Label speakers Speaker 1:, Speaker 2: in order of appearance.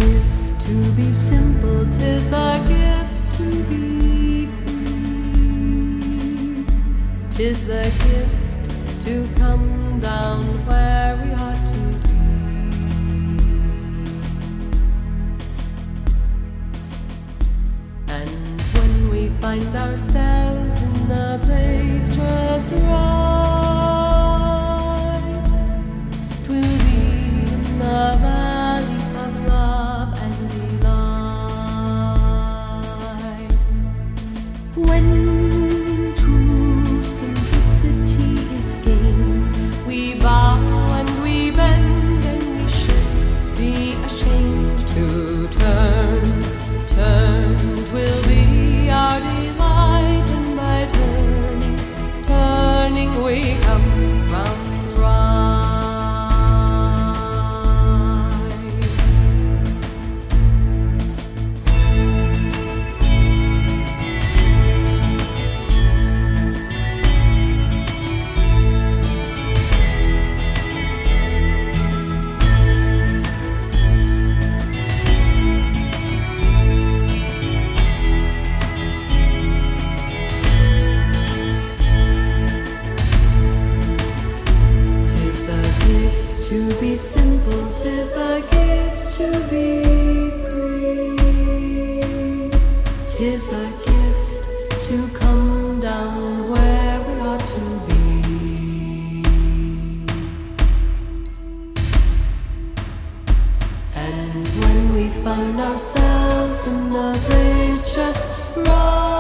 Speaker 1: gift to be simple, 'tis the gift to be free. 'Tis the gift to come down where we ought to be. And when we find ourselves in the place just right, 'twill be in the valley of love and delight. When true simplicity is gained, we bow and we bend, and we shouldn't be ashamed to turn. 'Twill be our delight, and by turning we come round right. 'Tis the gift to be simple, 'tis the gift to be free. 'Tis the gift to come down where we ought to be. And when we find ourselves in the place just right,